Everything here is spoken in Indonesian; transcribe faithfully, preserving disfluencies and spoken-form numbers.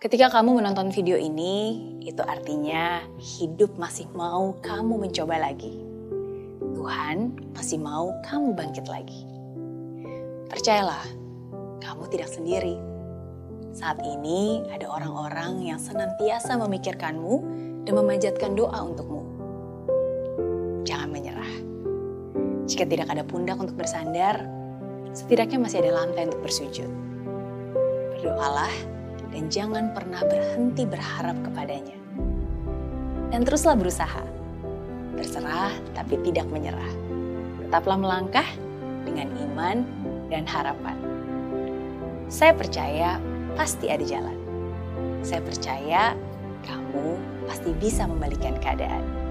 Ketika kamu menonton video ini, itu artinya hidup masih mau kamu mencoba lagi. Tuhan masih mau kamu bangkit lagi. Percayalah, kamu tidak sendiri. Saat ini ada orang-orang yang senantiasa memikirkanmu dan memanjatkan doa untukmu. Jangan menyerah. Jika tidak ada pundak untuk bersandar, setidaknya masih ada lantai untuk bersujud. Berdoalah dan jangan pernah berhenti berharap kepadanya. Dan teruslah berusaha. Berserah tapi tidak menyerah. Tetaplah melangkah dengan iman dan harapan. Saya percaya pasti ada jalan. Saya percaya kamu pasti bisa membalikan keadaan.